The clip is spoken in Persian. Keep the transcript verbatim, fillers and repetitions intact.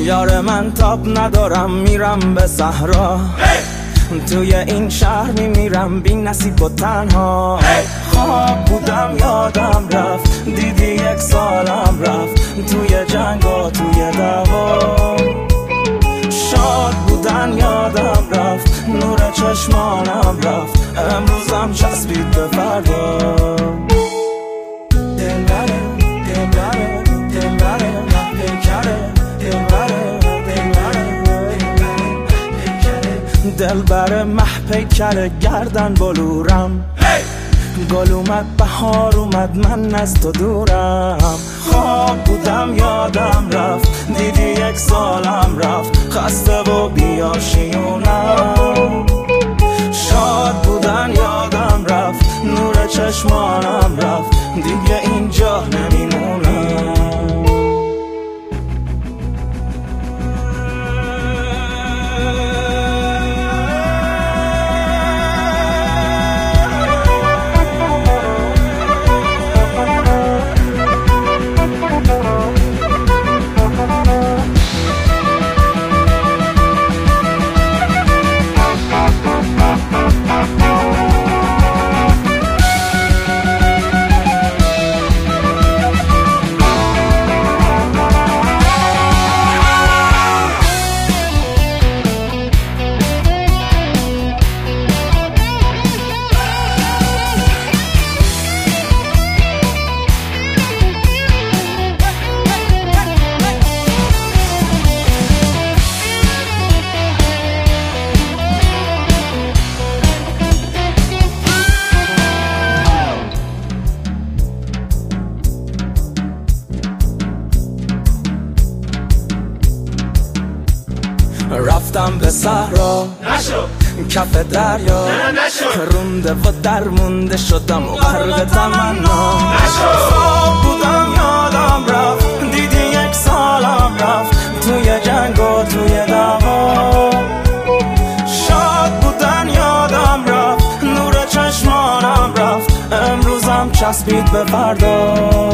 یار من تاب ندارم میرم به صحرا توی این شهر میمیرم بی نصیب و تنها خواب بودم یادم رفت دیدی یک سالم رفت توی جنگ و توی دعوا شاد بودن یادم رفت نور چشمانم رفت امروزم چسبید به فردا دلبره دلبره دلبره پیکره دلبره دلبر مح پیکر گردن بلورم گل اومد بهار اومد من از تو دورم خواب بودم یادم رفت دیدی یک سالم رفت خسته و بیاشیونم شاد بودن یادم رفت نور چشمانم رفت دیگه اینجا نمیمونم رفتم به صحرا نشو کف دریا رونده و درمونده شدم و غرق تمنا خواب بودم یادم رفت دیدی یک سالم رفت توی جنگ و توی دعوا شاد بودن یادم رفت نور چشمانم رفت امروزم چسبید به فردا